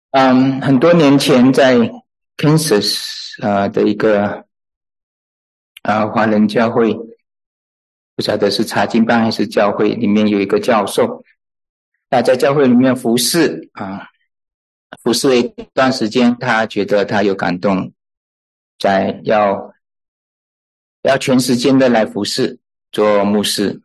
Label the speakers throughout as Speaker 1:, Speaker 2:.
Speaker 1: 很多年前在 Kansas 的一个华人教会，不晓得是查经班还是教会，里面有一个教授，他在教会里面服侍了一段时间，他觉得他有感动，在要全时间的来服侍做牧师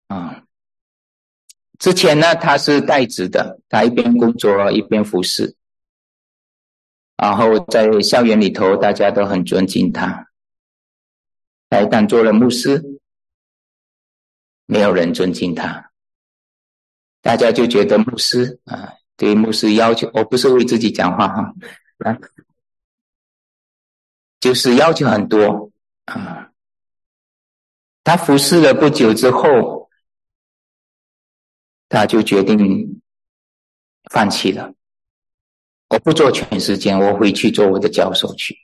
Speaker 1: 之前呢，他是代职的，他一边工作一边服侍，然后在校园里头大家都很尊敬他。他一旦做了牧师，没有人尊敬他，大家就觉得牧师对牧师要求，我不是为自己讲话就是要求很多他服侍了不久之后，他就决定放弃了，我不做全时间，我回去做我的教授去。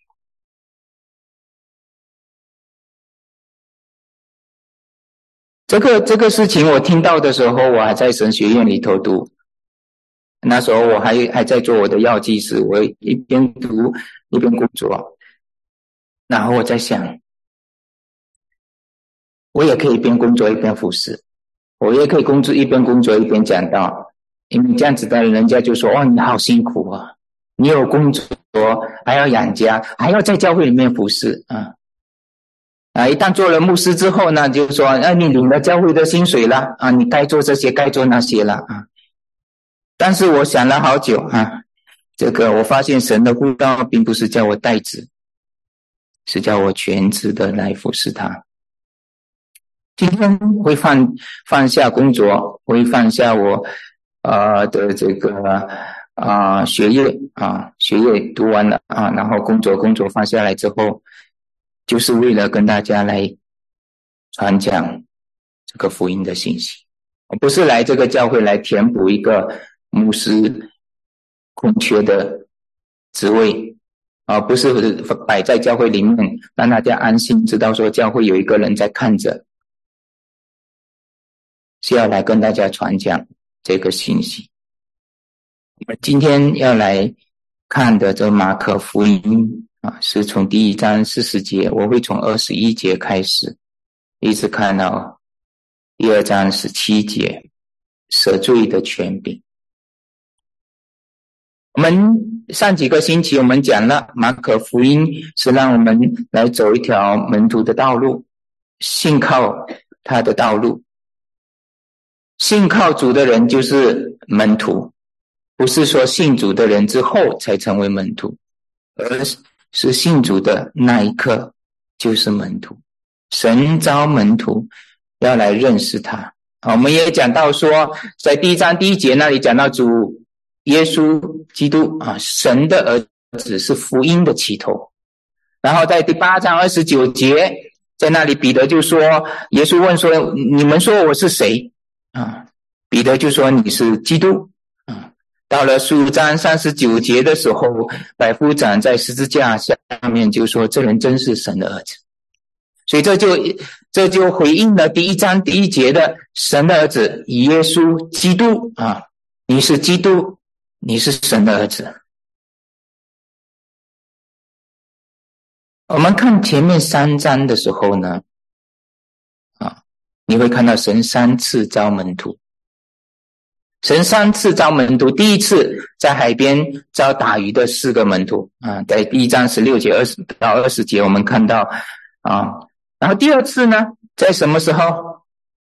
Speaker 1: 这个事情我听到的时候，我还在神学院里头读，那时候我还在做我的药剂师，我一边读一边工作，然后我在想，我也可以一边工作一边服侍，我也可以一边工作一边讲道，因为这样子的人家就说你好辛苦啊，你有工作还要养家，还要在教会里面服侍一旦做了牧师之后呢，就说你领了教会的薪水了你该做这些该做那些了但是我想了好久这个我发现神的呼召并不是叫我代职，是叫我全职的来服侍他。今天会放下工作，会放下我的这个学业读完了然后工作放下来之后，就是为了跟大家来传讲这个福音的信息。我不是来这个教会来填补一个牧师空缺的职位不是摆在教会里面让大家安心知道说教会有一个人在看着，是要来跟大家传讲这个信息。我们今天要来看的这马可福音是从第1章40节，我会从21节开始一直看到第2章17节，赦罪的权柄。我们上几个星期我们讲了马可福音是让我们来走一条门徒的道路，信靠他的道路。信靠主的人就是门徒，不是说信主的人之后才成为门徒，而是信主的那一刻就是门徒。神召门徒要来认识他我们也讲到说，在第1章第1节那里讲到主耶稣基督神的儿子是福音的起头。然后在第8章29节，在那里彼得就说，耶稣问说你们说我是谁彼得就说你是基督到了15章39节的时候，百夫长在十字架下面就说这人真是神的儿子。所以这就回应了第1章第1节的神的儿子耶稣基督你是基督，你是神的儿子。我们看前面3章的时候呢你会看到神3次召门徒。神3次召门徒，第一次在海边召打鱼的4个门徒在第1章16节20到20节我们看到然后第2次呢在什么时候？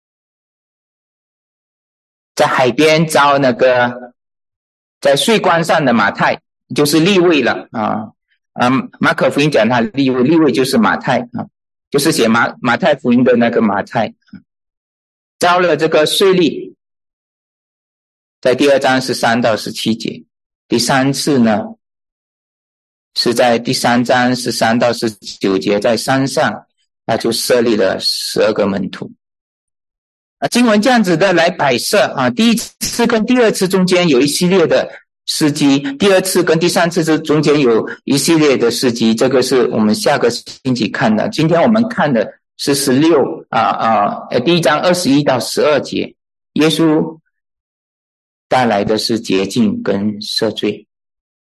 Speaker 1: 在海边召那个在税关上的马太，就是利未了马可福音讲他利未就是马太就是写马太福音的那个马太召了这个税吏，在第2章13到17节。第3次呢是在第3章13到19节，在山上他就设立了12个门徒经文这样子的来摆设第1次跟第2次中间有一系列的事迹，第2次跟第3次中间有一系列的事迹，这个是我们下个星期看的。今天我们看的是第1章21到12节，耶稣带来的是洁净跟赦罪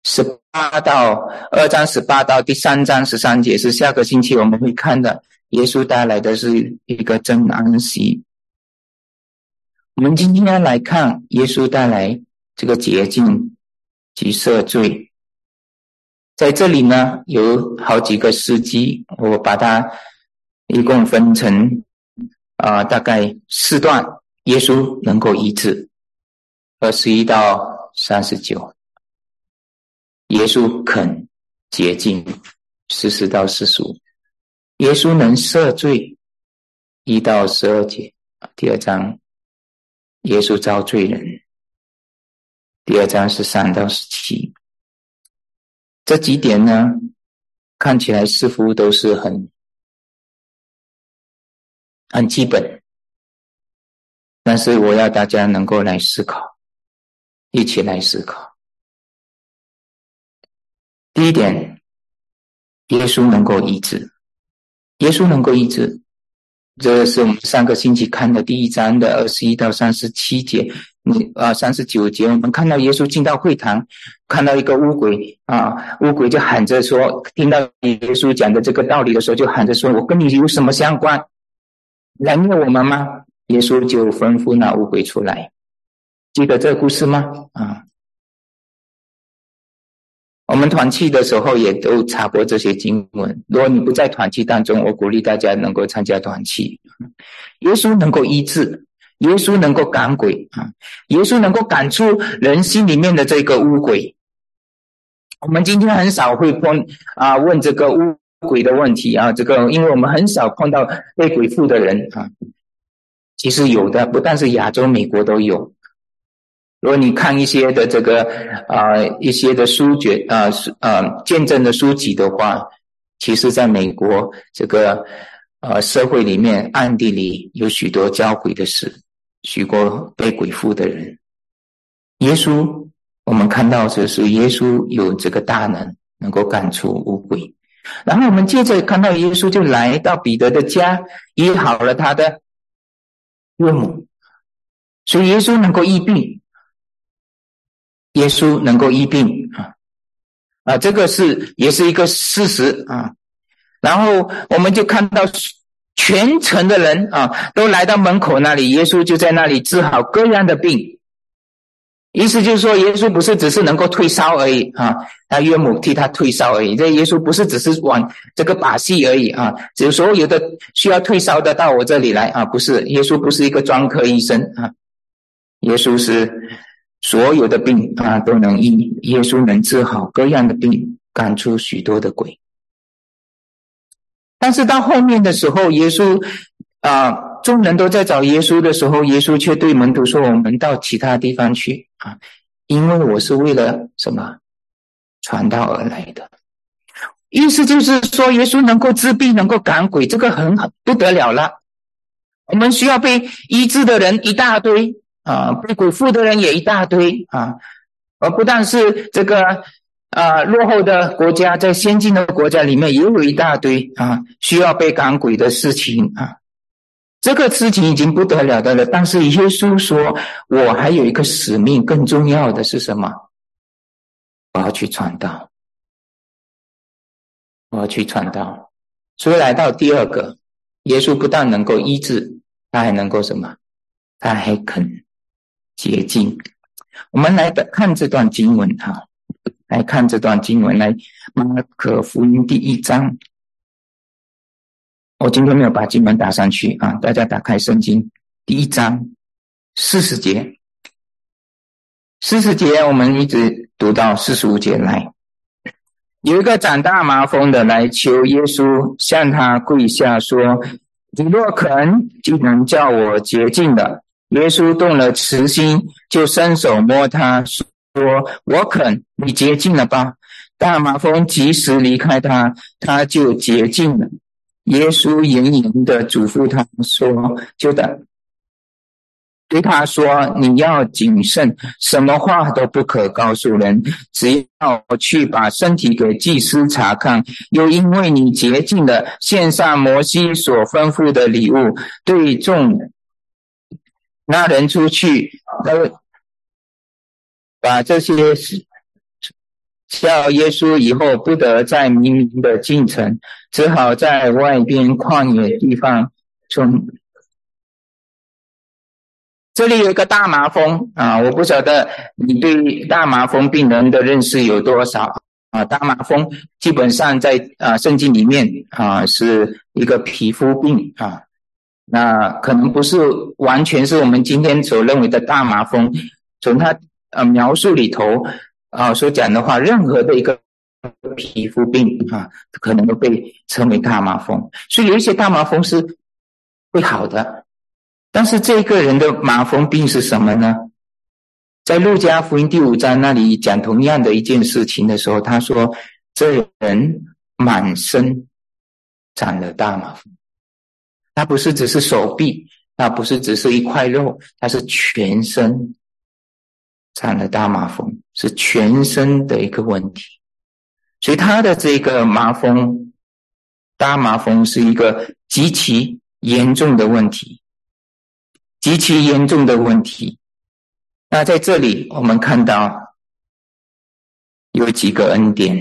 Speaker 1: 2章18到第3章13节是下个星期我们会看的。耶稣带来的是一个真安息。我们今天来看耶稣带来这个洁净及赦罪。在这里呢，有好几个事迹，我把它一共分成大概4段。耶稣能够医治21到39，耶稣肯洁净40到45，耶稣能赦罪1到12节。第2章耶稣召罪人，第2章13到17。这几点呢，看起来似乎都是很基本，但是我要大家能够来思考，一起来思考。第一点，耶稣能够医治，耶稣能够医治，这是我们上个星期看的第1章的21到37节，39节我们看到耶稣进到会堂，看到一个污鬼污鬼就喊着说，听到耶稣讲的这个道理的时候，就喊着说，我跟你有什么相关？来灭我们吗？耶稣就吩咐那污鬼出来。记得这个故事吗？我们团契的时候也都查过这些经文，如果你不在团契当中，我鼓励大家能够参加团契。耶稣能够医治，耶稣能够赶鬼耶稣能够赶出人心里面的这个污鬼。我们今天很少会问这个污鬼的问题这个因为我们很少碰到被鬼附的人其实有的，不但是亚洲，美国都有。如果你看一些的这个一些的书卷见证的书籍的话，其实在美国这个社会里面暗地里有许多交鬼的事，许多被鬼附的人。耶稣我们看到就是耶稣有这个大能够赶出污鬼。然后我们接着看到耶稣就来到彼得的家，医好了他的岳母。所以耶稣能够医病，耶稣能够医病这个也是一个事实然后我们就看到全城的人都来到门口那里，耶稣就在那里治好各样的病。意思就是说，耶稣不是只是能够退烧而已他岳母替他退烧而已。这耶稣不是只是玩这个把戏而已只是所有的需要退烧的到我这里来不是，耶稣不是一个专科医生耶稣是所有的病都能医，耶稣能治好各样的病，赶出许多的鬼。但是到后面的时候，耶稣众人都在找耶稣的时候，耶稣却对门徒说，我们到其他地方去因为我是为了什么传道而来的。意思就是说，耶稣能够治病，能够赶鬼，这个很不得了了。我们需要被医治的人一大堆被鬼附的人也一大堆而不但是这个落后的国家，在先进的国家里面也有一大堆需要被赶鬼的事情这个事情已经不得了的了。但是耶稣说，我还有一个使命，更重要的是什么？我要去传道，我要去传道。所以来到第二个，耶稣不但能够医治，他还能够什么？他还肯洁净。我们来看这段经文来看这段经文，来马可福音第1章。我今天没有把经文打上去大家打开圣经第1章40节，40节我们一直读到45节来。有一个长大麻风的来求耶稣，向他跪下说，你若肯，就能叫我洁净的。耶稣动了慈心，就伸手摸他，说，我肯，你洁净了吧。大麻风及时离开他，他就洁净了。耶稣严严地嘱咐他说，对他说，你要谨慎，什么话都不可告诉人，只要去把身体给祭司查看，又因为你洁净了，献上摩西所吩咐的礼物，对众人那人出去把这些叫耶稣以后不得再明明的进城，只好在外边旷野地方中。这里有一个大麻风我不晓得你对大麻风病人的认识有多少大麻风基本上在圣经里面是一个皮肤病那可能不是完全是我们今天所认为的大麻风，从他描述里头所讲的话，任何的一个皮肤病可能都被称为大麻风，所以有一些大麻风是会好的。但是这个人的麻风病是什么呢？在路加福音第5章那里讲同样的一件事情的时候，他说这人满身长了大麻风，他不是只是手臂，他不是只是一块肉，他是全身长了大麻风，是全身的一个问题。所以他的这个大麻风是一个极其严重的问题，极其严重的问题。那在这里我们看到有几个恩典，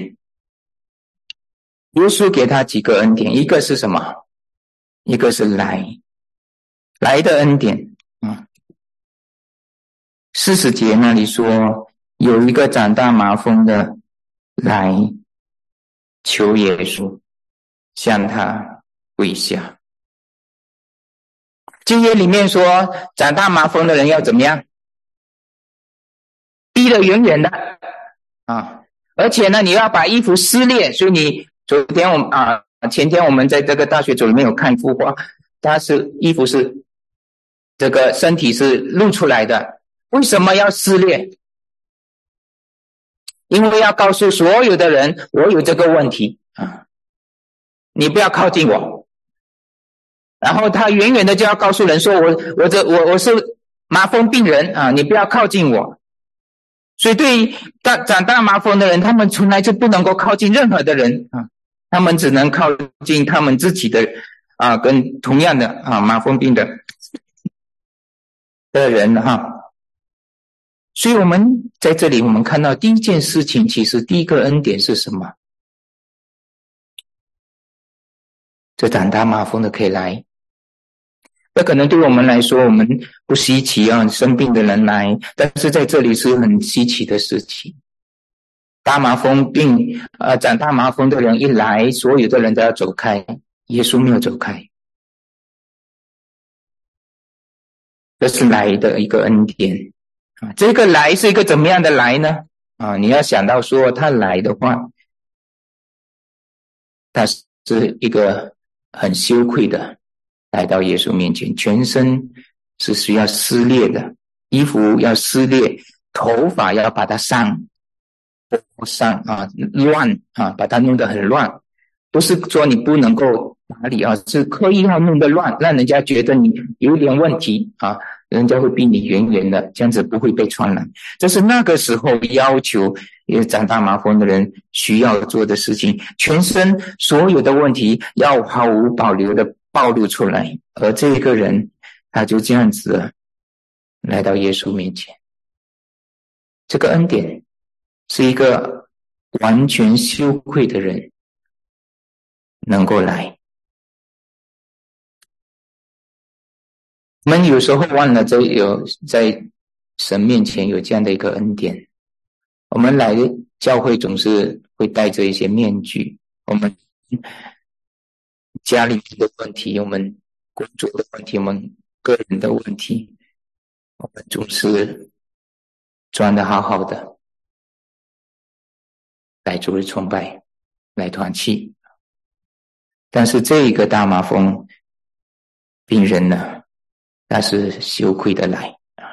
Speaker 1: 耶稣给他几个恩典，一个是什么？一个是来的恩典40节那里说有一个长大麻风的来求耶稣向他跪下。经约里面说长大麻风的人要怎么样？逼得远远的而且呢你要把衣服撕裂。所以你前天我们在这个大学组里面有看一幅画，他是衣服是这个身体是露出来的。为什么要撕裂？因为要告诉所有的人我有这个问题你不要靠近我。然后他远远的就要告诉人说我是麻风病人你不要靠近我。所以对于长大麻风的人，他们从来就不能够靠近任何的人他们只能靠近他们自己的跟同样的麻风病的人所以我们在这里我们看到第一件事情，其实第一个恩典是什么？这长大麻风的可以来。那可能对我们来说我们不稀奇生病的人来，但是在这里是很稀奇的事情。大麻风病长大麻风的人一来，所有的人都要走开，耶稣没有走开。这是来的一个恩典这个来是一个怎么样的来呢你要想到说他来的话，他是一个很羞愧的来到耶稣面前，全身是需要撕裂的，衣服要撕裂，头发要把它乱把它弄得很乱。不是说你不能够打理是刻意要弄得乱，让人家觉得你有点问题人家会逼你远远的，这样子不会被传染。这是那个时候要求长大麻风的人需要做的事情，全身所有的问题要毫无保留的暴露出来。而这个人他就这样子来到耶稣面前。这个恩典是一个完全羞愧的人能够来。我们有时候忘了在神面前有这样的一个恩典。我们来教会总是会带着一些面具，我们家里面的问题，我们工作的问题，我们个人的问题，我们总是装得好好的来主日崇拜，来团契。但是这一个大麻风病人呢，他是羞愧的来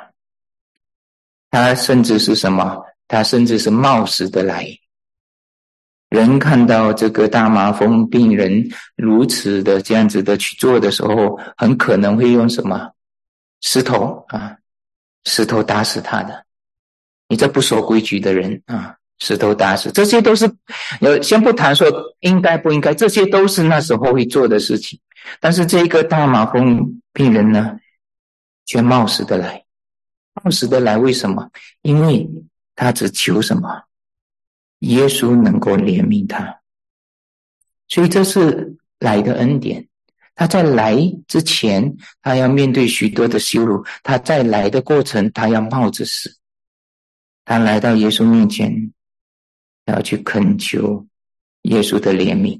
Speaker 1: 他甚至是什么？他甚至是冒失的来。人看到这个大麻风病人如此的这样子的去做的时候，很可能会用什么？石头打死他的。你这不守规矩的人石头打死，这些都是先不谈说应该不应该，这些都是那时候会做的事情。但是这个大麻风病人呢，却冒失的来。冒失的来，为什么？因为他只求什么？ 耶稣能够怜悯他。所以这是来的恩典。他在来之前，他要面对许多的羞辱，他在来的过程，他要冒着死。他来到耶稣面前，要去恳求耶稣的怜悯。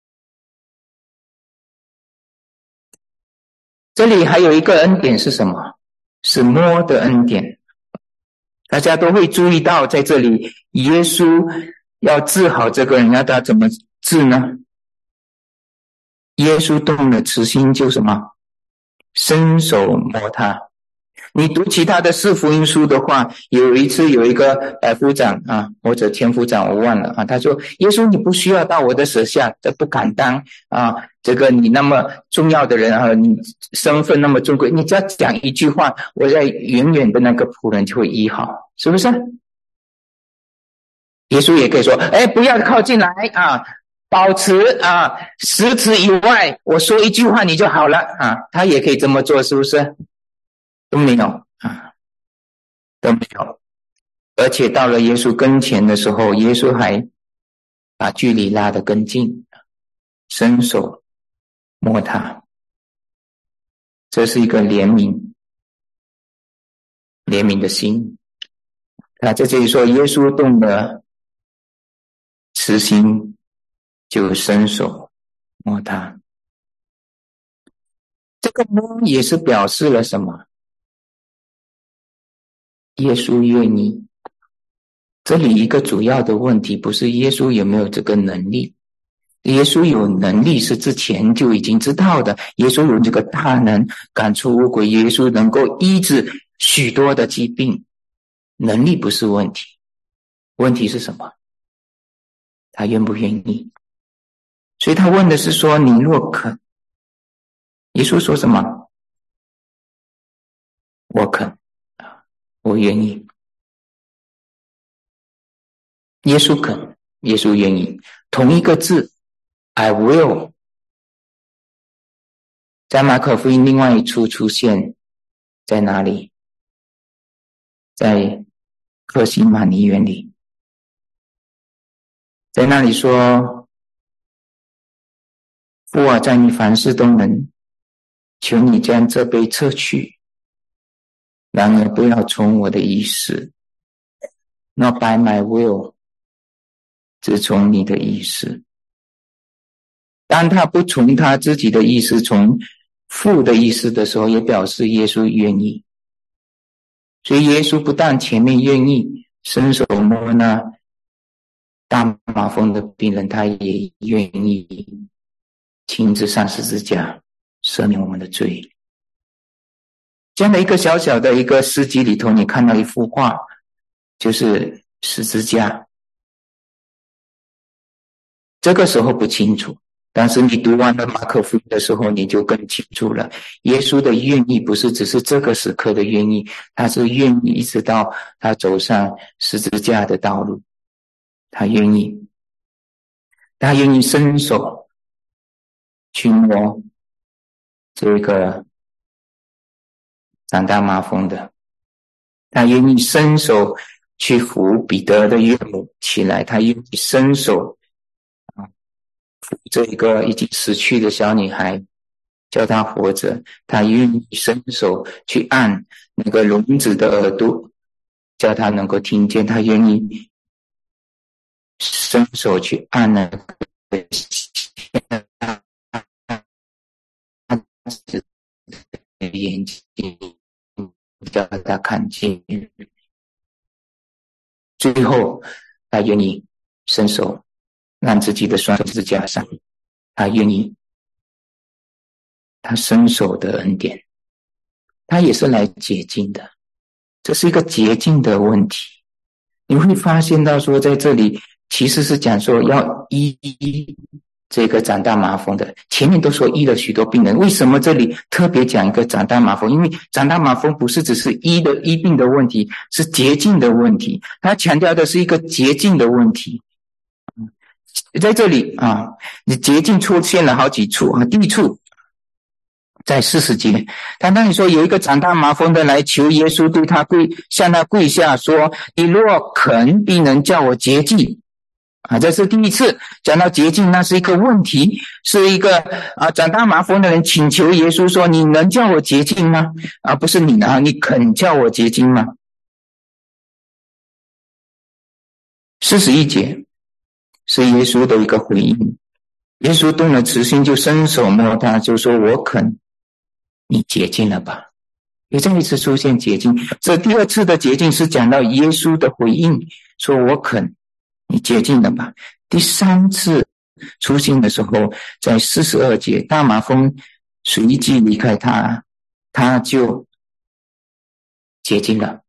Speaker 1: 这里还有一个恩典是什么？是摸的恩典。大家都会注意到，在这里耶稣要治好这个人，要他怎么治呢？耶稣动了慈心，就什么？伸手摸他。你读其他的四福音书的话，有一次有一个夫长啊，或者前夫长我忘了啊，他说耶稣你不需要到我的舍下，这不敢当啊，这个你那么重要的人啊，你身份那么尊贵，你只要讲一句话，我在远远的那个仆人就会医好，是不是？耶稣也可以说不要靠近来啊，保持啊10尺以外，我说一句话你就好了啊，他也可以这么做，是不是？都没有啊，都没有。而且到了耶稣跟前的时候，耶稣还把距离拉得更近，伸手摸他。这是一个怜悯的心。他在这里说，耶稣动了慈心，就伸手摸他。这个摸也是表示了什么？耶稣愿意。这里一个主要的问题不是耶稣有没有这个能力，耶稣有能力是之前就已经知道的，耶稣有这个大能赶出污鬼，耶稣能够医治许多的疾病，能力不是问题，问题是什么？他愿不愿意？所以他问的是说，你若肯。耶稣说什么？我肯，我愿意。耶稣肯，耶稣愿意，同一个字 I will 在马可福音另外一处出现在哪里？在客西马尼园里，在那里说，父啊，在你凡事都能，求你将这杯撤去，然而不要从我的意思 Not by my will， 只从你的意思。当他不从他自己的意思，从父的意思的时候，也表示耶稣愿意。所以耶稣不但前面愿意伸手摸那大麻风的病人，他也愿意亲自上十字架赦免我们的罪。这样的一个小小的一个诗集里头，你看到一幅画，就是十字架。这个时候不清楚，但是你读完了马可福音的时候，你就更清楚了。耶稣的愿意不是只是这个时刻的愿意，他是愿意一直到他走上十字架的道路，他愿意伸手去摸这个长大麻风的，他愿意伸手去扶彼得的岳母起来，他愿意伸手扶这一个已经死去的小女孩，叫她活着，他愿意伸手去按那个聋子的耳朵，叫他能够听见，他愿意伸手去按那个眼睛，叫他看见。最后他愿意伸手让自己的双手指甲上，他愿意，他伸手的恩典，他也是来洁净的，这是一个洁净的问题。你会发现到说，在这里其实是讲说要医这个长大麻风的，前面都说医了许多病人，为什么这里特别讲一个长大麻风？因为长大麻风不是只是医病的问题，是洁净的问题，他强调的是一个洁净的问题。在这里啊，你洁净出现了好几处啊。第一处在40节，他那里说有一个长大麻风的来求耶稣，对他向他跪下说，你若肯，必能叫我洁净。 这是第一次讲到洁净，那是一个问题，是一个长大麻风的人请求耶稣说：“你能叫我洁净吗？”不是你你肯叫我洁净吗？41节是耶稣的一个回应。耶稣动了慈心，就伸手摸他，就说：“我肯，你洁净了吧。”又再一次出现洁净。这第二次的洁净是讲到耶稣的回应，说：“我肯，你洁净了吧。”第三次出现的时候，在42节，大麻风随即离开他，他就洁净了。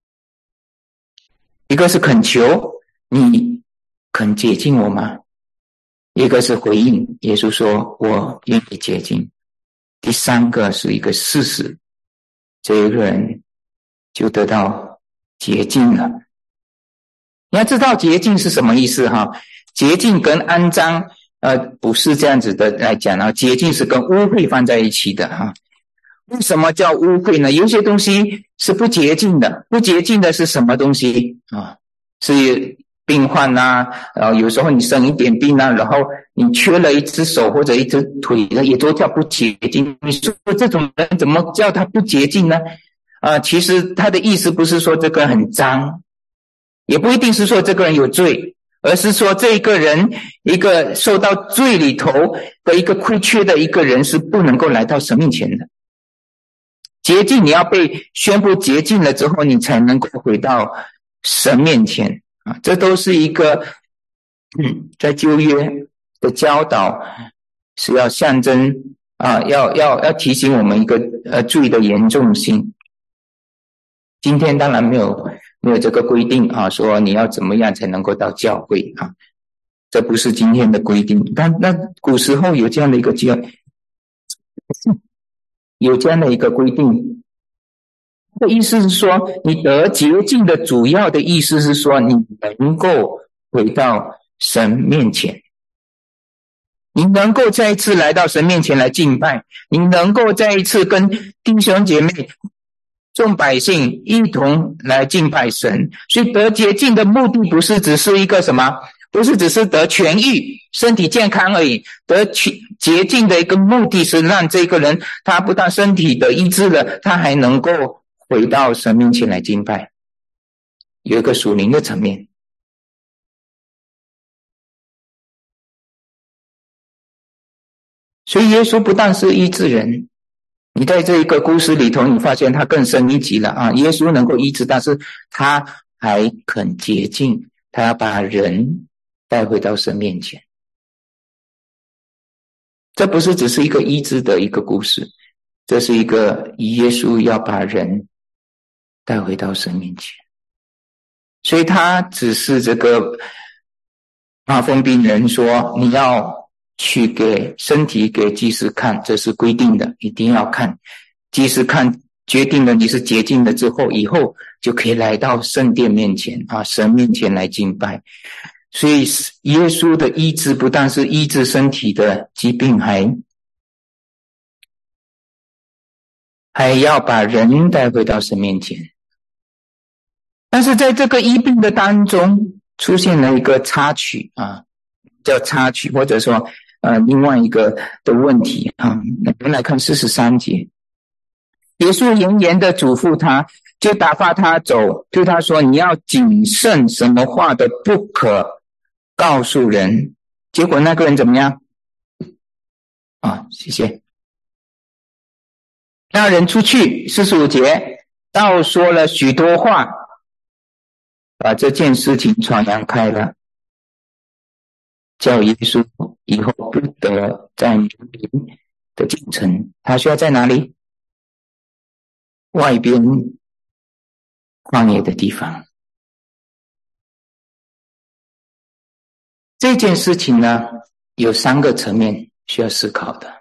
Speaker 1: 一个是恳求，你肯洁净我吗？一个是回应，耶稣说：“我愿意洁净。”第三个是一个事实，这一个人就得到洁净了。你要知道洁净是什么意思洁净跟肮脏不是这样子的来讲洁净是跟污秽放在一起的为什么叫污秽呢？有些东西是不洁净的，不洁净的是什么东西是病患有时候你生一点病然后你缺了一只手或者一只腿也都叫不洁净。你说这种人怎么叫他不洁净呢？其实他的意思不是说这个人很脏，也不一定是说这个人有罪，而是说这个人一个受到罪里头的一个亏缺的一个人是不能够来到神面前的。洁净，你要被宣布洁净了之后，你才能够回到神面前这都是一个在旧约的教导，是要象征要提醒我们一个罪的严重性。今天当然没有这个规定说你要怎么样才能够到教会这不是今天的规定。但那古时候有这样的一个规定，的意思是说，你得洁净的主要的意思是说，你能够回到神面前，你能够再一次来到神面前来敬拜，你能够再一次跟弟兄姐妹众百姓一同来敬拜神。所以得洁净的目的不是只是一个什么，不是只是得痊愈身体健康而已，得洁净的一个目的是让这个人他不但身体的医治了，他还能够回到神面前来敬拜，有一个属灵的层面。所以耶稣不但是医治人，你在这一个故事里头你发现他更深一级了耶稣能够医治，但是他还肯洁净，他要把人带回到神面前。这不是只是一个医治的一个故事，这是一个耶稣要把人带回到神面前。所以他只是这个麻风病人说，你要去给身体给祭司看，这是规定的，一定要看。祭司看决定了你是洁净了之后，以后就可以来到圣殿面前神面前来敬拜。所以耶稣的医治不但是医治身体的疾病，还要把人带回到神面前。但是在这个医病的当中出现了一个插曲叫插曲，或者说另外一个的问题我们来看43节。耶稣严严的嘱咐他，就打发他走，对他说，你要谨慎，什么话都不可告诉人。结果那个人怎么样谢谢。那人出去45节倒说了许多话，把这件事情传扬开了，叫耶稣以后不得在民的进城，他需要在哪里？外边旷野的地方。这件事情呢，有3个层面需要思考的。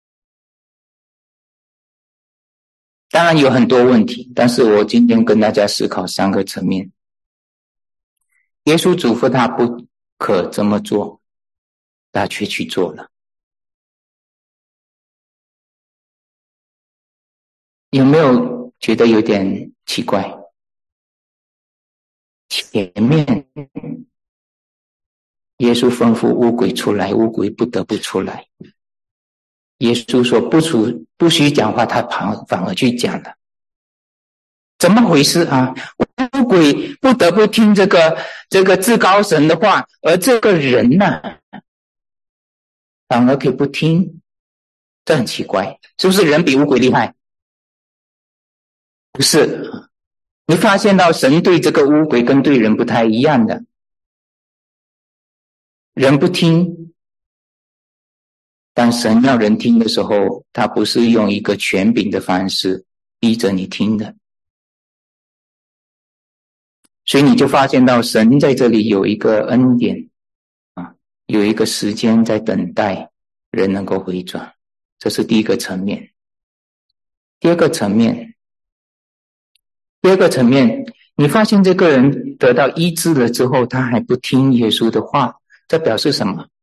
Speaker 1: 当然有很多问题，但是我今天跟大家思考3个层面。耶稣嘱咐他不可这么做，他却去做了。有没有觉得有点奇怪？前面耶稣吩咐乌鬼出来，乌鬼不得不出来。耶稣说不许讲话，他反而去讲了。怎么回事啊？乌鬼不得不听这个至高神的话，而这个人呢，反而可以不听，这很奇怪，是不是人比乌鬼厉害？不是，你发现到神对这个乌鬼跟对人不太一样的，人不听，但神要人听的时候，他不是用一个权柄的方式逼着你听的。所以你就发现到神在这里有一个恩典啊，有一个时间在等待人能够回转，这是第一个层面。第二个层面，你发现这个人得到医治了之后，他还不听耶稣的话，这表示什么？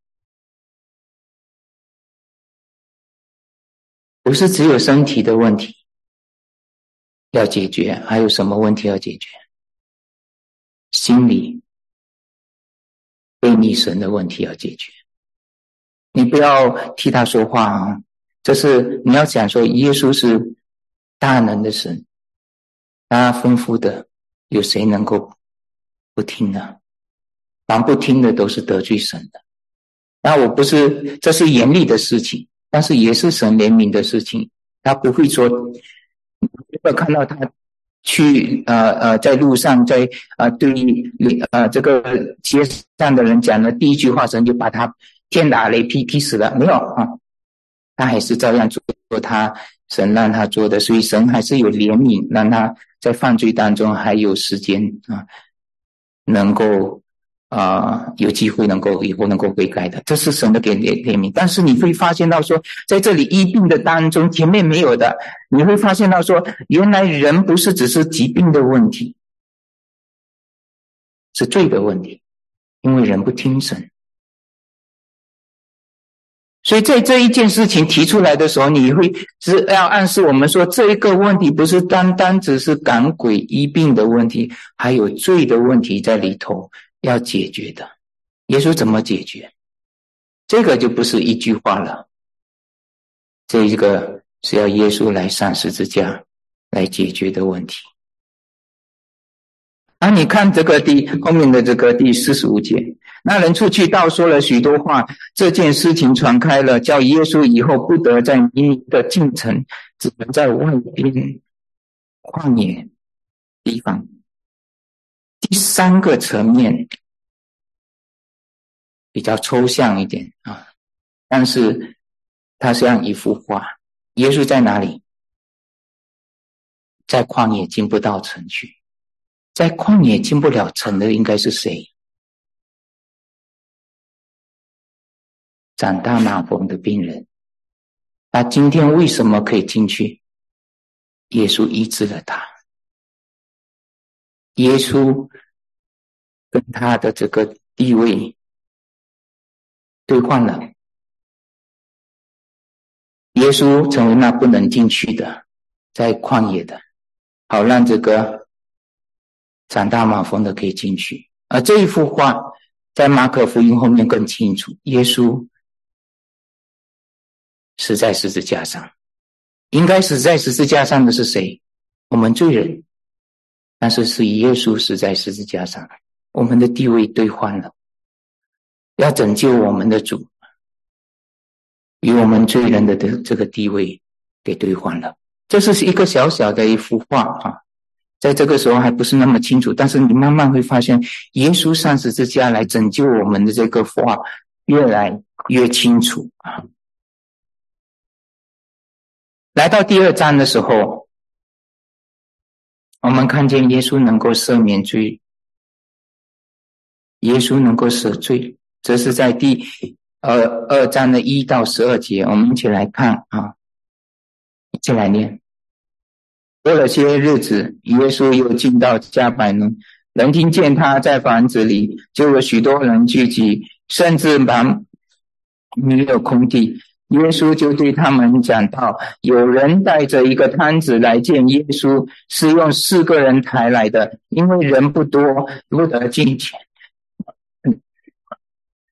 Speaker 1: 不是只有身体的问题要解决，还有什么问题要解决？心理背逆神的问题要解决。你不要替他说话啊！这是你要想说，耶稣是大能的神，他吩咐的，有谁能够不听呢？凡不听的都是得罪神的。那我不是，这是严厉的事情，但是也是神怜悯的事情。他不会说，如果看到他去在路上对这个街上的人讲了第一句话，神就把他天打雷劈死了，没有啊？他还是照样做他神让他做的，所以神还是有怜悯，让他在犯罪当中还有时间啊，能够有机会以后能够悔改的，这是神的怜悯。但是你会发现到说，在这里医病的当中，前面没有的，你会发现到说，原来人不是只是疾病的问题，是罪的问题，因为人不听神。所以在这一件事情提出来的时候，你会是要暗示我们说，这一个问题不是单单只是赶鬼医病的问题，还有罪的问题在里头要解决的。耶稣怎么解决？这个就不是一句话了，这一个是要耶稣来上十字架来解决的问题。你看这个后面的这个第45节，那人出去道说了许多话，这件事情传开了，叫耶稣以后不得在尼尼的进城，只能在外边旷野地方。第三个层面比较抽象一点啊，但是它像一幅画。耶稣在哪里？在旷野，进不到城去。在旷野进不了城的应该是谁？长大麻风的病人。他今天为什么可以进去？耶稣医治了他。耶稣跟他的这个地位兑换了。耶稣成为那不能进去的，在旷野的，好让这个长大麻风的可以进去。而这一幅画在马可福音后面更清楚，耶稣死在十字架上。应该死在十字架上的是谁？我们罪人。但是是耶稣死在十字架上，我们的地位兑换了，要拯救我们的主，与我们罪人的这个地位给兑换了。这是一个小小的一幅画啊，在这个时候还不是那么清楚，但是你慢慢会发现，耶稣上十字架来拯救我们的这个画越来越清楚啊。来到第2章的时候，我们看见耶稣能够赦免罪，耶稣能够赦罪，这是在第2章的1到12节，我们一起来看啊，一起来念。过了些日子，耶稣又进到加百农，人听见他在房子里，就有许多人聚集，甚至没有空地。耶稣就对他们讲道，有人带着一个摊子来见耶稣，是用4个人抬来的，因为人不多，不得进前。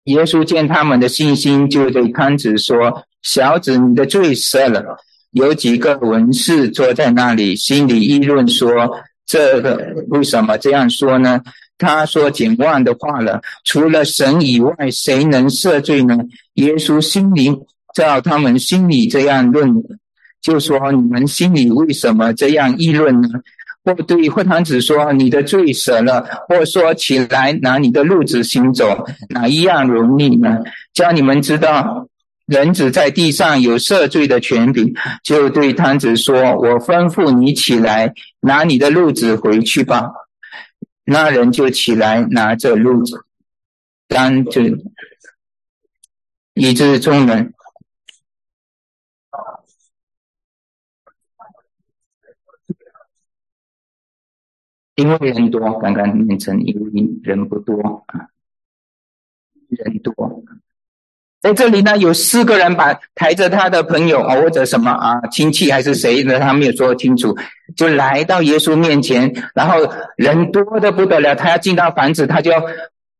Speaker 1: 耶稣见他们的信心，就对摊子说：小子，你的罪赦了。有几个文士坐在那里，心里议论说：这个为什么这样说呢？他说简妄的话了，除了神以外，谁能赦罪呢？耶稣心里照他们心里这样论，就说：你们心里为什么这样议论呢？或对会堂子说：你的罪赦了，或说起来拿你的路子行走，哪一样容易呢？叫你们知道人子在地上有赦罪的权柄，就对摊子说：我吩咐你起来，拿你的路子回去吧。那人就起来拿着路子，单就医治众人。因为人多，刚刚念成因为人不多啊，人多。在这里呢，有4个人抬着他的朋友或者什么亲戚还是谁呢，他没有说清楚，就来到耶稣面前，然后人多的不得了，他要进到房子，他就要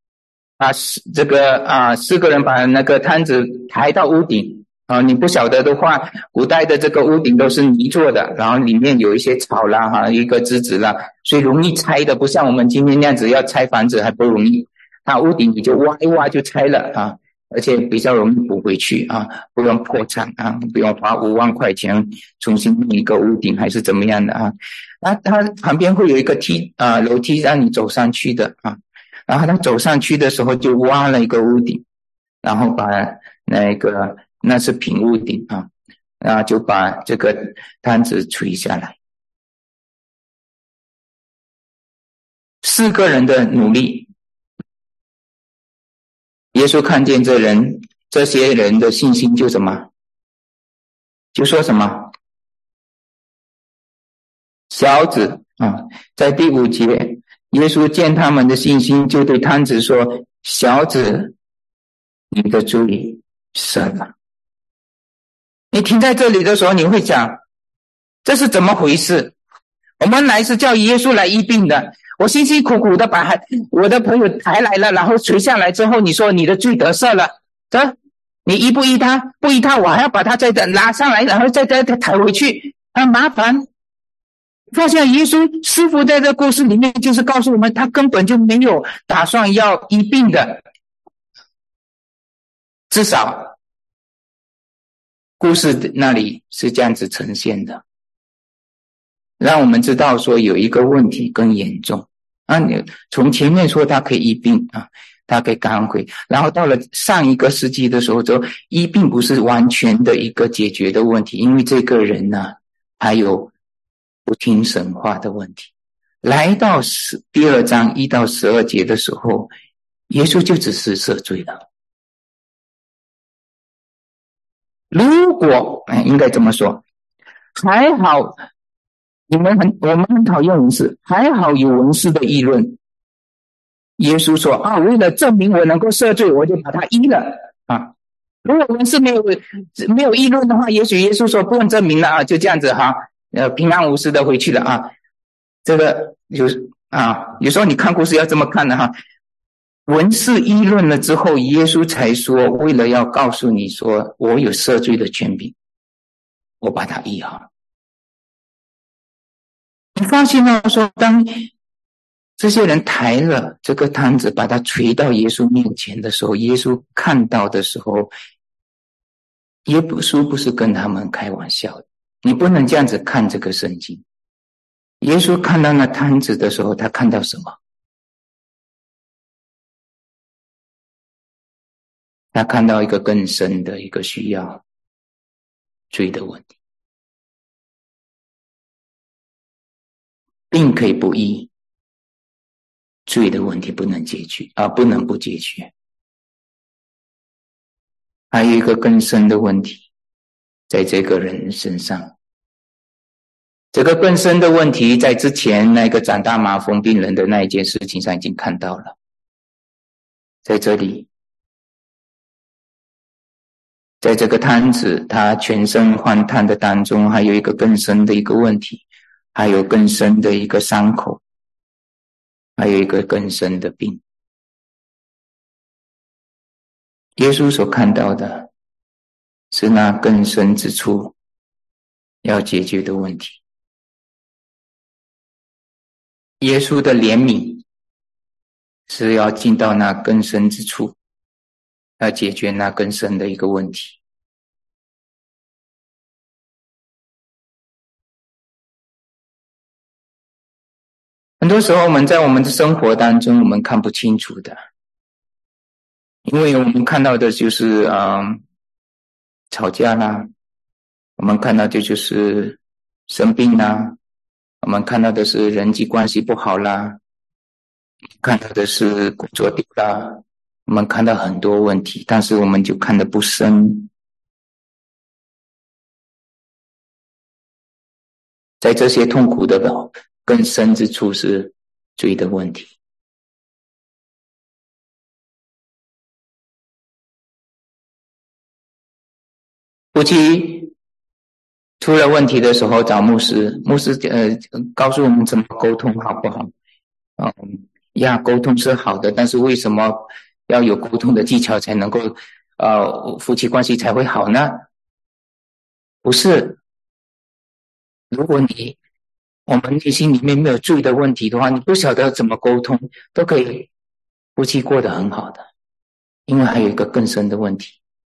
Speaker 1: 4个人把那个摊子抬到屋顶你不晓得的话，古代的这个屋顶都是泥做的，然后里面有一些草啦一个枝子啦，所以容易拆的，不像我们今天那样子要拆房子还不容易，屋顶你就挖一挖就拆了而且比较容易补回去不用破产不用花5万块钱重新弄一个屋顶还是怎么样的它旁边会有一个楼梯让你走上去的然后他走上去的时候就挖了一个屋顶，然后把那是平屋顶然后就把这个摊子垂下来。4个人的努力，耶稣看见这些人的信心就什么？就说什么？小子在第5节，耶稣见他们的信心，就对摊子说：小子，你的罪赦了。你停在这里的时候，你会讲这是怎么回事？我们来是叫耶稣来医病的，我辛辛苦苦的把我的朋友抬来了，然后垂下来之后，你说你的罪得赦了，你医不医他？不医他，我还要把他再拉上来，然后再抬回去，很麻烦。发现耶稣师父在这故事里面就是告诉我们，他根本就没有打算要医病的，至少故事那里是这样子呈现的，让我们知道说有一个问题更严重你从前面说他可以医病他可以赶回，然后到了上一个世纪的时候，就医病不是完全的一个解决的问题，因为这个人呢还有不听神话的问题。来到第2章1到12节的时候，耶稣就只是赦罪了。如果应该这么说，还好我们很讨厌文士，还好有文士的议论。耶稣说为了证明我能够赦罪，我就把他医了如果文士没有议论的话，也许耶稣说不用证明了就这样子平安无事的回去了这个有时候你看故事要这么看的文士议论了之后，耶稣才说，为了要告诉你说我有赦罪的权柄，我把他医好。你发现到说，当这些人抬了这个摊子把它垂到耶稣面前的时候，耶稣看到的时候，耶稣不是跟他们开玩笑的，你不能这样子看这个圣经。耶稣看到那摊子的时候，他看到什么？他看到一个更深的一个需要，罪的问题。病可以不医，罪的问题不能解决不能不解决。还有一个更深的问题在这个人身上，这个更深的问题在之前那个长大麻风病人的那一件事情上已经看到了。在这里，在这个摊子他全身患炭的当中，还有一个更深的一个问题，还有更深的一个伤口，还有一个更深的病。 耶稣所看到的是那更深之处要解决的问题。耶稣的怜悯是要进到那更深之处，要解决那更深的一个问题。很多时候我们在我们的生活当中我们看不清楚的，因为我们看到的就是吵架啦，我们看到的就是生病啦，我们看到的是人际关系不好啦，看到的是工作丢啦，我们看到很多问题，但是我们就看得不深。在这些痛苦的更深之处是罪的问题。夫妻出了问题的时候找牧师，牧师告诉我们怎么沟通好不好？沟通是好的，但是为什么要有沟通的技巧才能够夫妻关系才会好呢？不是，如果我们内心里面没有罪的问题的话，你不晓得怎么沟通，都可以夫妻过得很好的。因为还有一个更深的问题，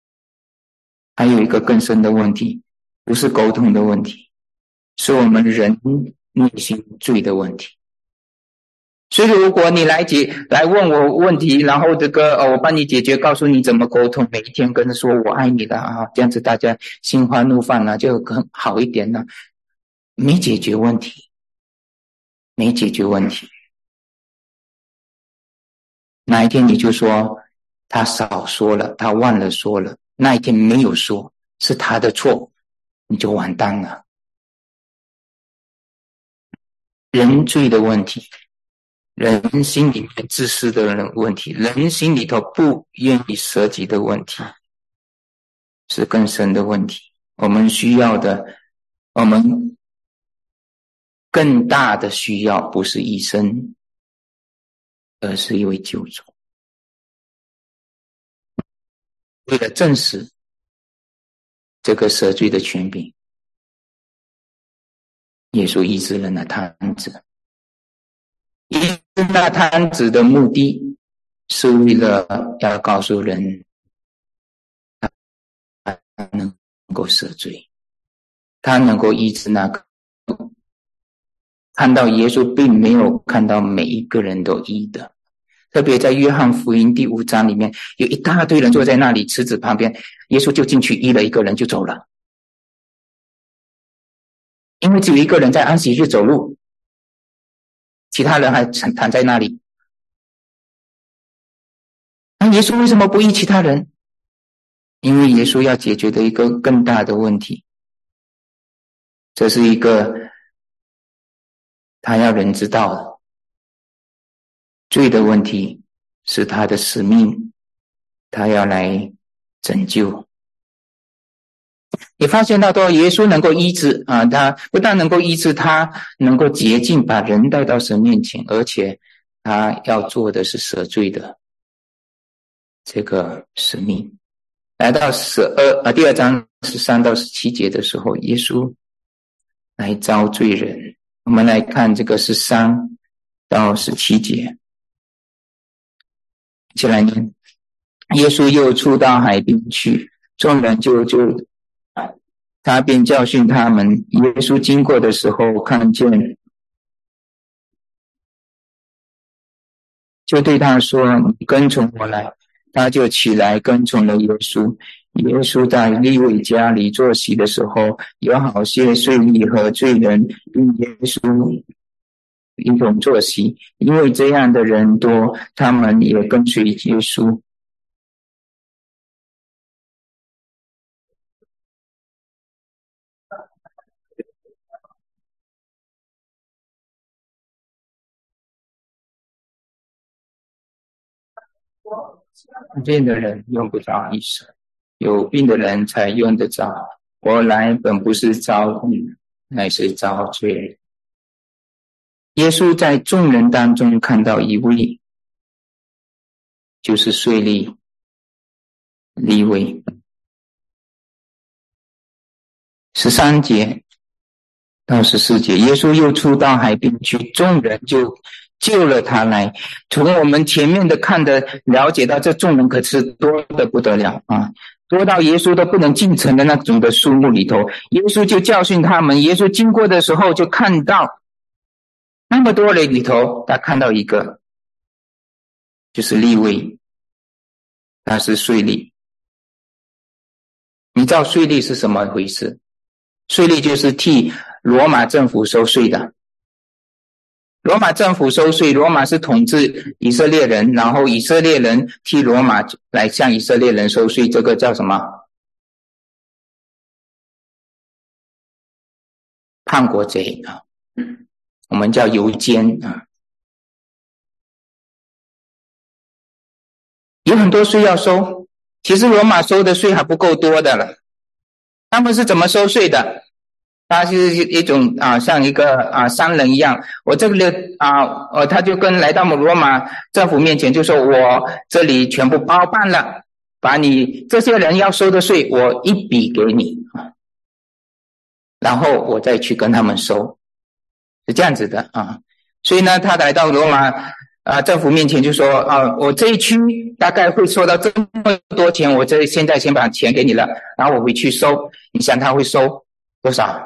Speaker 1: 不是沟通的问题，是我们人内心罪的问题。所以如果你来问我问题，然后我帮你解决，告诉你怎么沟通，每一天跟他说我爱你了啊，这样子大家心花怒放了，就更好一点了。没解决问题。哪一天你就说他少说了，他忘了说了，那一天没有说，是他的错，你就完蛋了。人罪的问题，人心里面自私的问题，人心里头不愿意舍己的问题，是更深的问题。我们更大的需要不是医生，而是一位救主。为了证实这个赦罪的权柄，耶稣医治了那瘫子。医治那瘫子的目的是为了要告诉人他能够赦罪，他能够医治那个。看到耶稣并没有看到每一个人都医的，特别在约翰福音第5章里面，有一大堆人坐在那里池子旁边，耶稣就进去医了一个人就走了，因为只有一个人在安息日走路，其他人还躺在那里。那耶稣为什么不医其他人？因为耶稣要解决的一个更大的问题，这是一个他要人知道的罪的问题，是他的使命，他要来拯救。你发现到耶稣能够医治他不但能够医治，他能够洁净把人带到神面前，而且他要做的是赦罪的这个使命。来到第2章13到17节的时候，耶稣来招罪人。我们来看这个13到17节，一起来念。耶稣又出到海边去，众人他便教训他们。耶稣经过的时候看见，就对他说：你跟从我来。他就起来跟从了耶稣。耶稣在利未家里坐席的时候，有好些税吏和罪人与耶稣一同坐席，因为这样的人多，他们也跟随耶稣。看见的人用不着医生，有病的人才用得着。我来本不是招病，乃是招罪人。耶稣在众人当中看到一位，就是税吏， 利未13节到14节，耶稣又出到海边去，众人就救了他来。从我们前面的看的了解到，这众人可是多得不得了啊，多到耶稣都不能进城的那种的数目里头。耶稣就教训他们，耶稣经过的时候就看到那么多人里头，他看到一个，就是利未，他是税吏。你知道税吏是什么回事？税吏就是替罗马政府收税的。罗马政府收税，罗马是统治以色列人，然后以色列人替罗马来向以色列人收税，这个叫什么？叛国贼啊，我们叫游监啊。有很多税要收，其实罗马收的税还不够多的了。他们是怎么收税的？他是一种像一个商人一样，我这里他就跟来到罗马政府面前就说，我这里全部包办了，把你这些人要收的税我一笔给你，然后我再去跟他们收，是这样子的啊。所以呢，他来到罗马政府面前就说我这一区大概会收到这么多钱，我现在先把钱给你了，然后我回去收。你想他会收多少？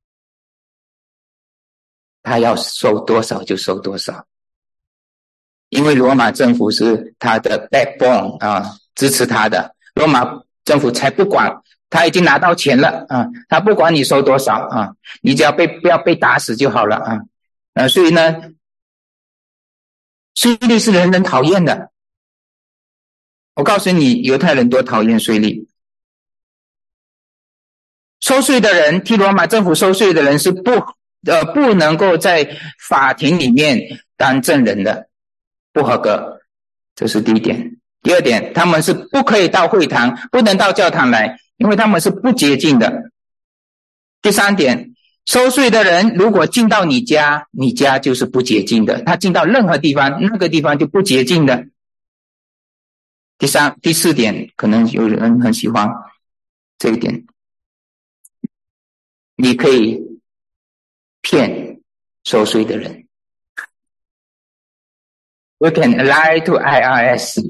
Speaker 1: 他要收多少就收多少，因为罗马政府是他的 backbone 支持他的，罗马政府才不管，他已经拿到钱了他不管你收多少你只要不要被打死就好了所以呢，税吏是人人讨厌的。我告诉你，犹太人多讨厌税吏。收税的人，替罗马政府收税的人是不能够在法庭里面当证人的，不合格，这是第一点。第二点，他们是不可以到会堂，不能到教堂来，因为他们是不洁净的。第三点，收税的人如果进到你家，你家就是不洁净的，他进到任何地方，那个地方就不洁净的。第四点，可能有人很喜欢这一点，你可以骗收税的人。You can lie to IRS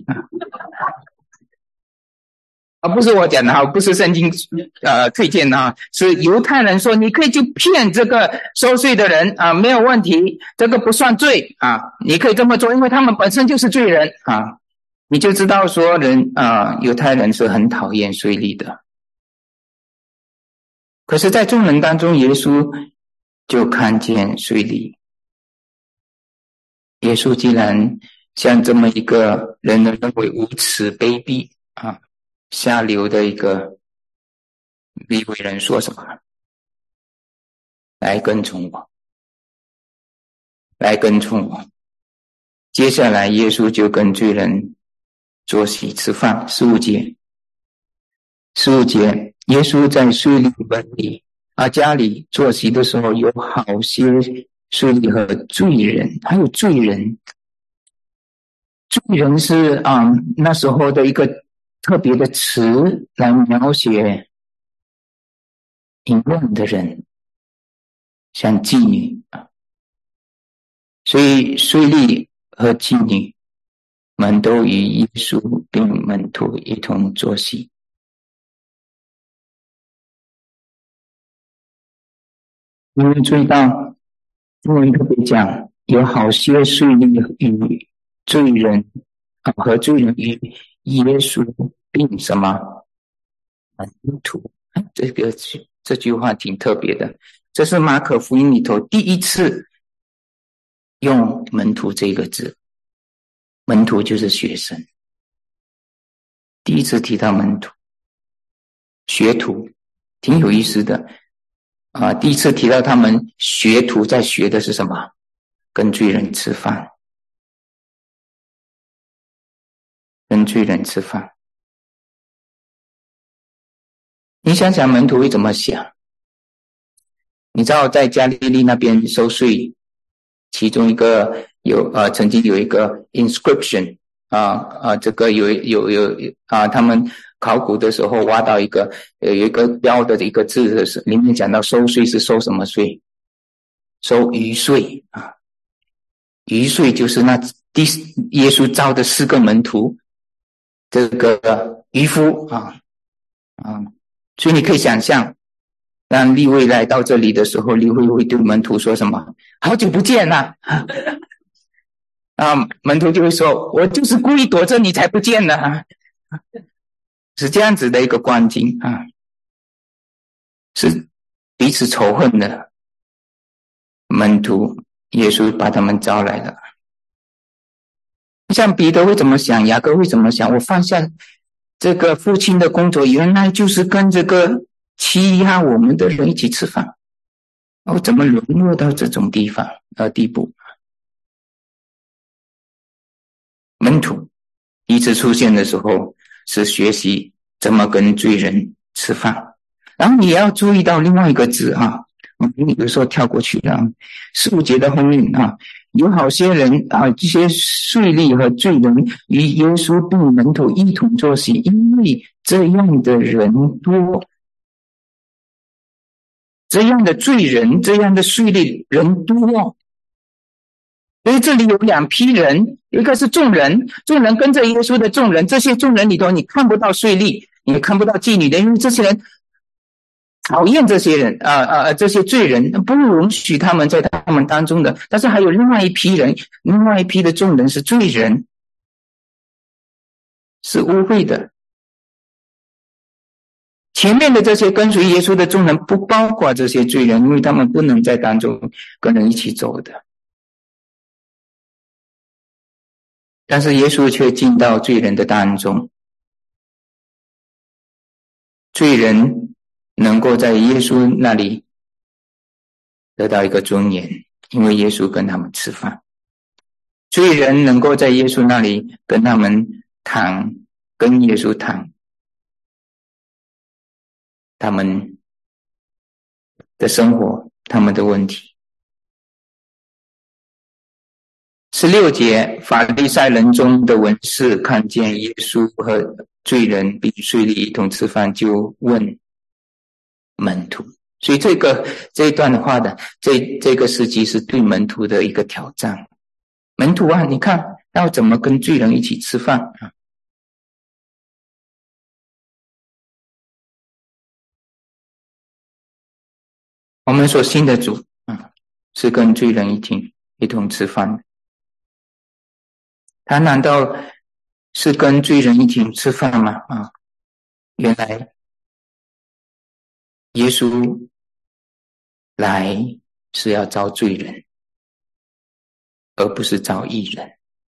Speaker 1: 不是我讲的不是圣经推荐的是犹太人说你可以去骗这个收税的人没有问题，这个不算罪你可以这么做，因为他们本身就是罪人你就知道说犹太人是很讨厌税吏的。可是在众人当中，耶稣就看见税吏。耶稣既然像这么一个人认为无耻卑鄙下流的一个利未人说什么？来跟从我，来跟从我。接下来耶稣就跟罪人坐席吃饭。15节，耶稣在税吏本里家里坐席的时候，有好些税吏和罪人，还有罪人。罪人是那时候的一个特别的词来描写淫乱的人，像妓女所以税吏和妓女们都与耶稣并门徒一同坐席。因为注意到经文特别讲，有好些税吏与罪人和罪人与耶稣并什么门徒，这句话挺特别的。这是马可福音里头第一次用门徒这个字，门徒就是学生，第一次提到门徒，学徒挺有意思的第一次提到他们学徒在学的是什么？跟罪人吃饭，跟罪人吃饭。你想想门徒会怎么想？你知道在加利利那边收税，其中一个曾经有一个 inscription 这个他们考古的时候挖到有一个标的一个字的时候，里面讲到收税是收什么税？收余税啊。余税就是耶稣召的4个门徒，这个渔夫所以你可以想象，当利未来到这里的时候，利未会对门徒说什么？好久不见啊！门徒就会说，我就是故意躲着你才不见呢，是这样子的一个光景啊，是彼此仇恨的门徒，耶稣把他们招来了。像彼得会怎么想，雅各会怎么想？我放下这个父亲的工作，原来就是跟这个欺压我们的人一起吃饭，我怎么沦落到这种地步？门徒第一次出现的时候是学习怎么跟罪人吃饭，然后你也要注意到另外一个字你有时候跳过去了15节的后面有好些人这些税吏和罪人与耶稣并门徒一同坐席，因为这样的人多，这样的罪人，这样的税吏人多。所以这里有2批人，一个是众人跟着耶稣的众人，这些众人里头你看不到税吏，你看不到妓女的，因为这些人讨厌这些人这些罪人，不容许他们在他们当中的。但是还有另外一批人，另外一批的众人是罪人，是污秽的。前面的这些跟随耶稣的众人不包括这些罪人，因为他们不能在当中跟人一起走的。但是耶稣却进到罪人的当中，罪人能够在耶稣那里得到一个尊严，因为耶稣跟他们吃饭。罪人能够在耶稣那里跟他们跟耶稣谈他们的生活，他们的问题。16节，法利赛人中的文士看见耶稣和罪人并税吏一同吃饭，就问门徒。所以这一段的话的这个时期是对门徒的一个挑战。门徒你看要怎么跟罪人一起吃饭我们所信的主是跟罪人一同吃饭的。他难道是跟罪人一起吃饭吗？原来耶稣来是要招罪人，而不是招义人。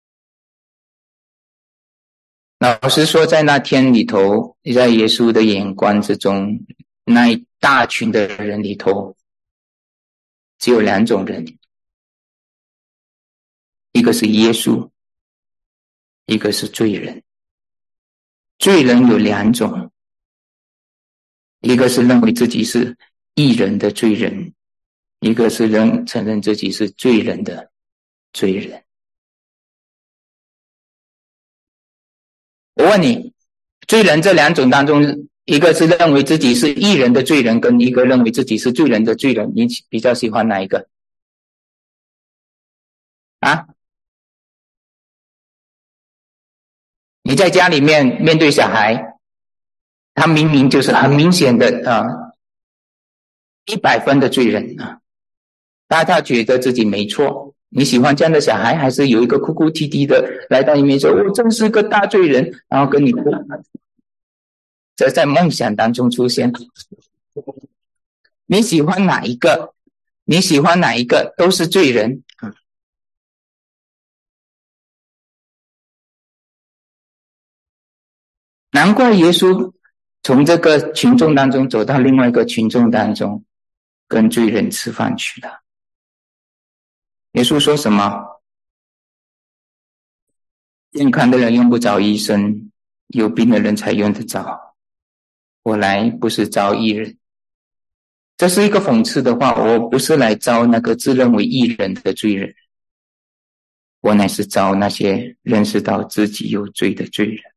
Speaker 1: 老实说，在那天里头，在耶稣的眼光之中，那一大群的人里头，只有2种人，一个是耶稣，一个是罪人。罪人有2种，一个是认为自己是义人的罪人，一个是承认自己是罪人的罪人。我问你，罪人这2种当中，一个是认为自己是义人的罪人，跟一个认为自己是罪人的罪人，你比较喜欢哪一个？你在家里面对小孩，他明明就是很明显的100分的罪人他觉得自己没错。你喜欢这样的小孩，还是有一个哭哭啼啼的来到你面前说我真是个大罪人，然后跟你哭？这在梦想当中出现。你喜欢哪一个？你喜欢哪一个都是罪人难怪耶稣从这个群众当中走到另外一个群众当中，跟罪人吃饭去了。耶稣说什么？健康的人用不着医生，有病的人才用得着。我来不是招义人。这是一个讽刺的话，我不是来招那个自认为义人的罪人， 我乃是召那些认识到自己有罪的罪人。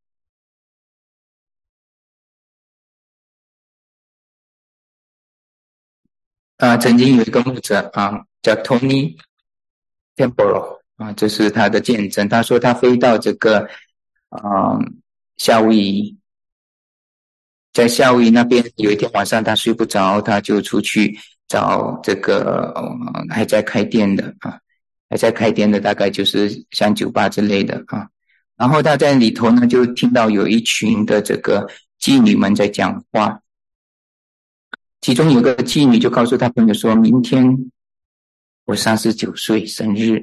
Speaker 1: 曾经有一个牧者叫 Tony Temple 这是他的见证。他说他飞到这个夏威夷，在夏威夷那边有一天晚上他睡不着，他就出去找这个还在开店的还在开店的大概就是像酒吧之类的然后他在里头呢就听到有一群的这个妓女们在讲话，其中有个妓女就告诉他朋友说，明天我39岁生日。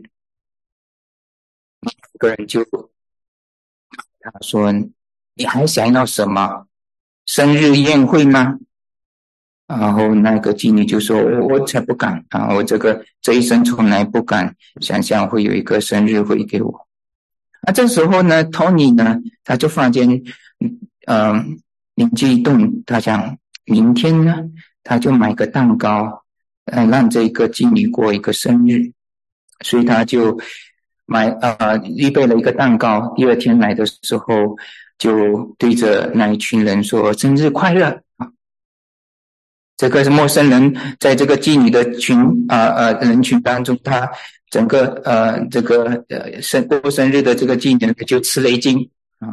Speaker 1: 有个人就他说，你还想要什么？生日宴会吗？然后那个妓女就说，我才不敢我这一生从来不敢想象会有一个生日会给我。这时候呢 Tony 呢他就忽然间灵机一动，他想明天呢他就买个蛋糕让这个妓女过一个生日。所以他就预备了一个蛋糕，第二天来的时候就对着那一群人说生日快乐这个陌生人在这个妓女的人群当中，他整个过生日的这个妓女就吃了一惊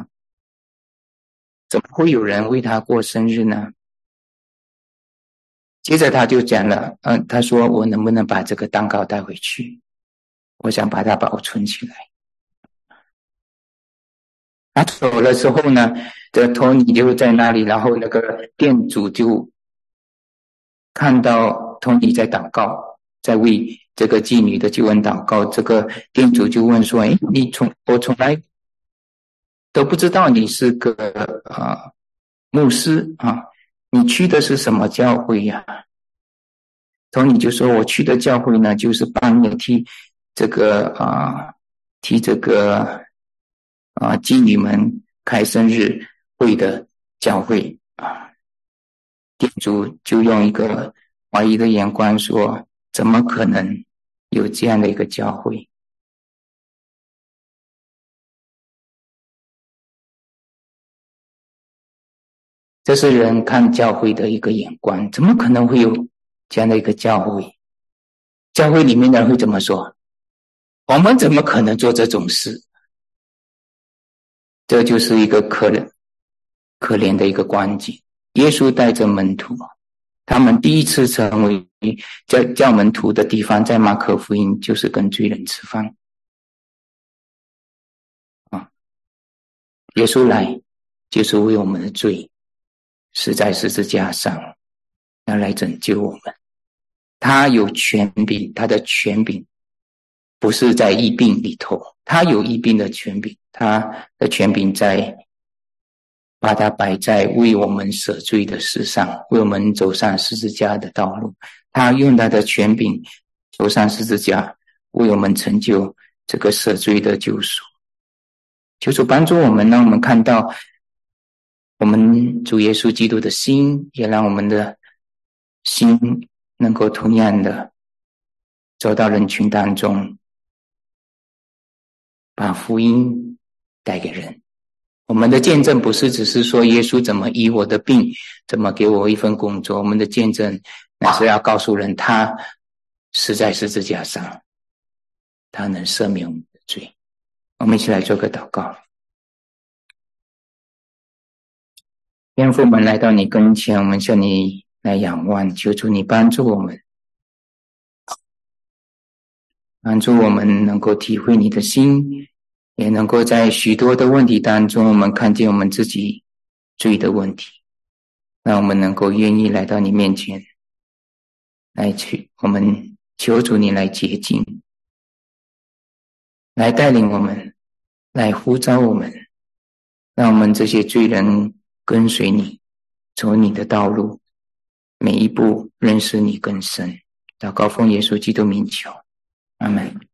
Speaker 1: 怎么会有人为他过生日呢？接着他就讲了他说我能不能把这个蛋糕带回去，我想把它保存起来。他走了之后呢，这个 Tony 就在那里，然后那个店主就看到 Tony 在祷告，在为这个妓女的救恩祷告。这个店主就问说，我从来都不知道你是个牧师你去的是什么教会呀？Tony 就说，我去的教会呢就是帮你替这个妓女们开生日会的教会店主就用一个怀疑的眼光说，怎么可能有这样的一个教会？这是人看教会的一个眼光，怎么可能会有这样的一个教会？教会里面的人会怎么说？我们怎么可能做这种事？这就是一个可怜的一个光景。耶稣带着门徒，他们第一次成为叫门徒的地方，在马可福音就是跟罪人吃饭耶稣来就是为我们的罪死在十字架上，要来拯救我们。他有权柄，他的权柄不是在医病里头，他有医病的权柄，他的权柄在把它摆在为我们舍罪的事上，为我们走上十字架的道路。他用他的权柄走上十字架，为我们成就这个舍罪的救赎。求主帮助我们，让我们看到我们主耶稣基督的心，也让我们的心能够同样的走到人群当中，把福音带给人。我们的见证不是只是说耶稣怎么医我的病，怎么给我一份工作，我们的见证乃是要告诉人，他死在十字架上，他能赦免我们的罪。我们一起来做个祷告。天父们来到你跟前，我们向你来仰望，求主你帮助我们，帮助我们能够体会你的心，也能够在许多的问题当中，我们看见我们自己罪的问题，让我们能够愿意来到你面前来我们求主你来洁净，来带领我们，来呼召我们，让我们这些罪人跟随你，走你的道路，每一步认识你更深。祷告奉耶稣基督名求，阿们。